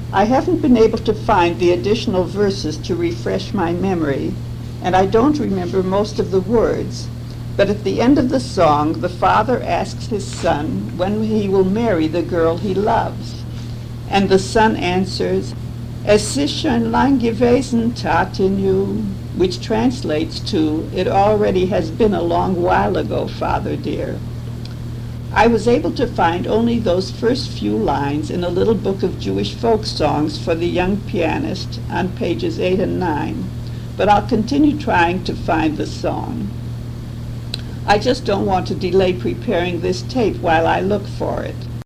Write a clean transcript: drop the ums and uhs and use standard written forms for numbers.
I haven't been able to find the additional verses to refresh my memory, and I don't remember most of the words, but at the end of the song, the father asks his son when he will marry the girl he loves. And the son answers, Es ist schon lang gewesen, Tatenu, which translates to, It already has been a long while ago, Father dear. I was able to find only those first few lines in a little book of Jewish folk songs for the young pianist on pages 8 and 9, but I'll continue trying to find the song. I just don't want to delay preparing this tape while I look for it.